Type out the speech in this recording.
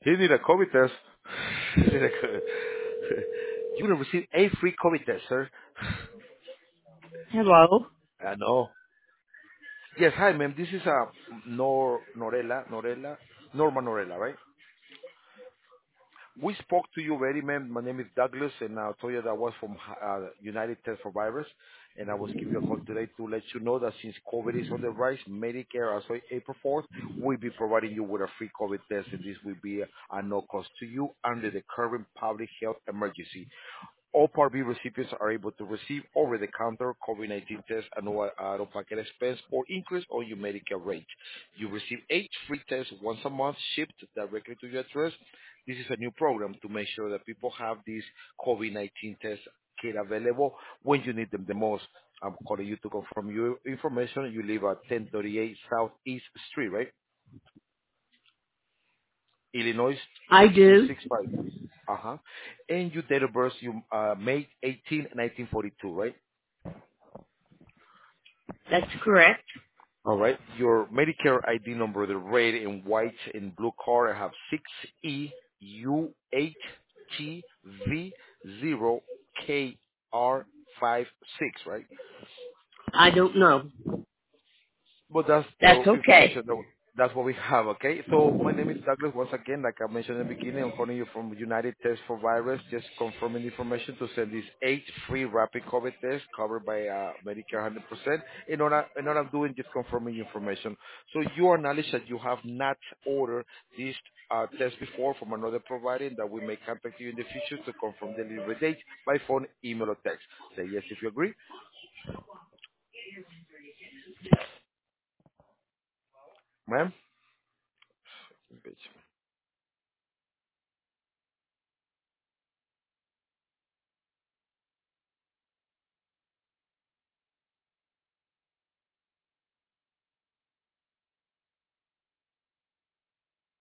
You need a COVID test. You need a You're gonna receive a free COVID test, sir. Hello. I know. Yes, hi, ma'am. This is Norma Norella, right? We spoke to you already, ma'am. My name is Douglas, and I told you that I was from United Test for Virus, and I was giving you a call today to let you know that since COVID is on the rise, Medicare, as of April 4th, will be providing you with a free COVID test, and this will be a no cost to you under the current public health emergency. All Part B recipients are able to receive over-the-counter COVID-19 tests at no out-of-pocket expense or increase on your Medicare rate. You receive 8 free tests once a month shipped directly to your address. This is a new program to make sure that people have these COVID-19 test kit available when you need them the most. I'm calling you to confirm your information. You live at 1038 Southeast Street, right? Illinois I do. 26265. Uh-huh. And your date of birth, you May 18, 1942, right? That's correct. All right. Your Medicare ID number, the red and white and blue card, I have 6EU8TV0KR56, right? I don't know. But that's That's the okay. information that's what we have, okay? So my name is Douglas. Once again, like I mentioned in the beginning, I'm calling you from United Test for Virus, just confirming the information to send these 8 free rapid COVID tests covered by Medicare 100%. And what I'm doing, just confirming information. So you acknowledge that you have not ordered this test before from another provider, and that we may contact you in the future to confirm the delivery date by phone, email, or text. Say yes if you agree. Ma'am?